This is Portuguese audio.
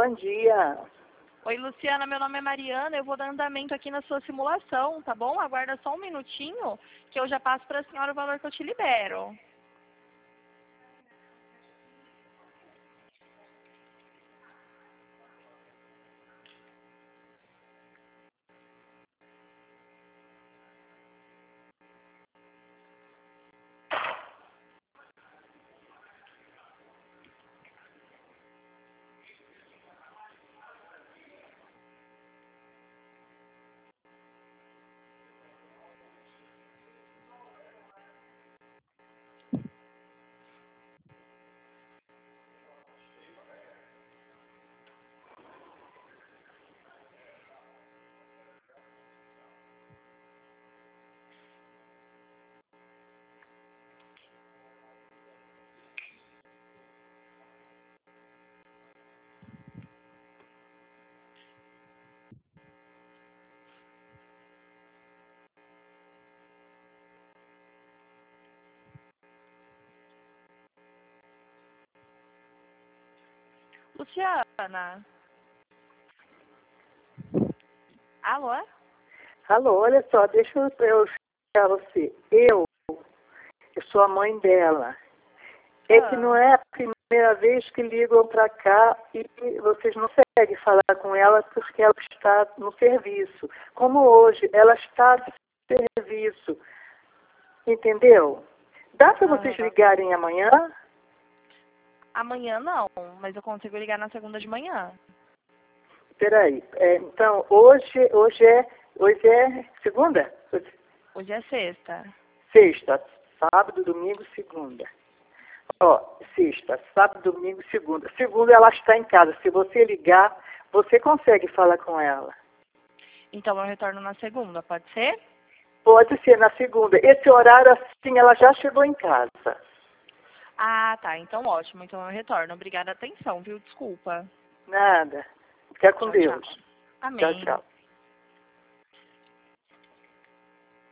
bom dia. Oi, Luciana, meu nome é Mariana, eu vou dar andamento aqui na sua simulação, tá bom? Aguarda só um minutinho que eu já passo para a senhora o valor que eu te libero. Luciana? Alô? Alô, olha só, deixa eu explicar você. Eu sou a mãe dela. É que não é a primeira vez que ligam para cá e vocês não conseguem falar com ela porque ela está no serviço. Como hoje, ela está no serviço. Entendeu? Dá para vocês ligarem amanhã? Amanhã não, mas eu consigo ligar na segunda de manhã. Peraí. Então, hoje é segunda? Hoje é sexta. Sexta, sábado, domingo, segunda. Ó, sexta, sábado, domingo, segunda. Segunda ela está em casa. Se você ligar, você consegue falar com ela. Então eu retorno na segunda, pode ser? Pode ser na segunda. Esse horário, assim, ela já chegou em casa. Ah, tá. Então ótimo. Então eu retorno. Obrigada a atenção, viu? Desculpa. Nada. Fica com Tchau, Deus. tchau. Amém. Tchau, tchau.